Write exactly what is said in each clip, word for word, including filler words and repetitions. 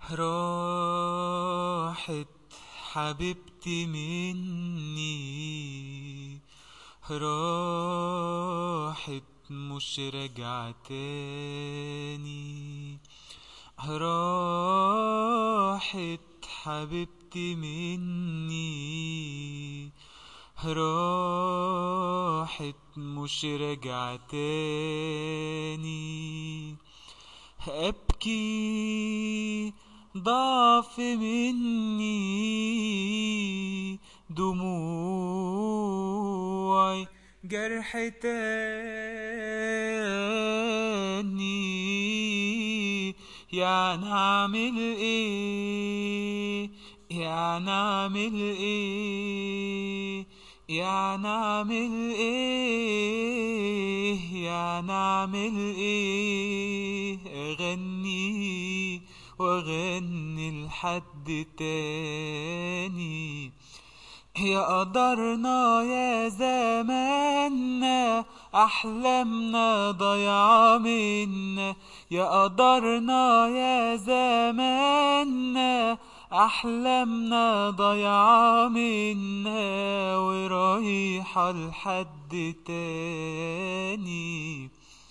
راحت حبيبتي مني، راحت مش راجعة تاني. راحت حبيبتي مني، راحت مش راجعة تاني. أبكي ضعف مني، دموعي جرح تاني. يعني أعمل إيه، يعني أعمل إيه، يعني أعمل إيه، يعني أعمل إيه. أغني وأغني لحد تاني. يا قدرنا يا زماننا، أحلامنا ضيعة منا. يا قدرنا يا زماننا، أحلامنا ضيعة منا، ورايحة لحد تاني.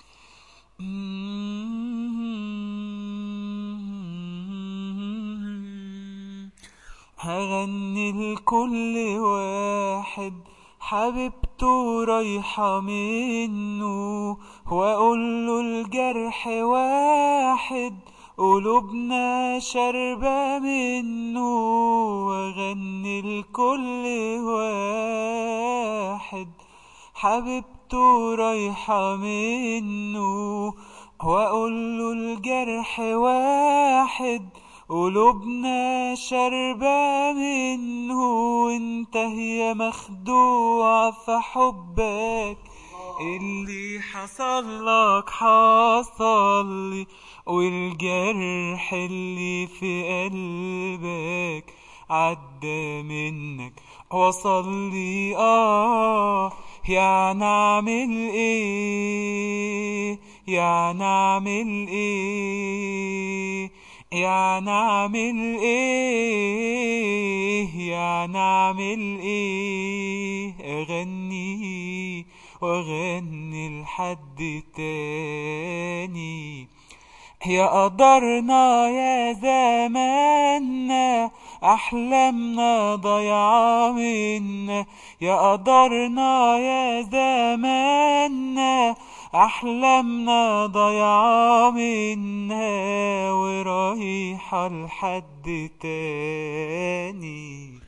هغني لكل واحد حبيبته رايحة منه، واقوله الجرح واحد قلوبنا شاربة منه. واغني لكل واحد حبيبته رايحة منه، واقوله الجرح واحد قلوبنا شاربة منه. وانت يا مخدوع في حبك، اللي حصل لك حصل لي، والجرح اللي في قلبك عدى منك وصل لي. اه يعني اعمل ايه، يعني اعمل ايه، يعني اعمل ايه، يعني اعمل ايه. اغني واغني لحد تاني. يا قدرنا يا زماننا، أحلامنا ضيعة منا. يا قدرنا يا زماننا، أحلامنا ضيعة منا، ورايحة لحد تاني.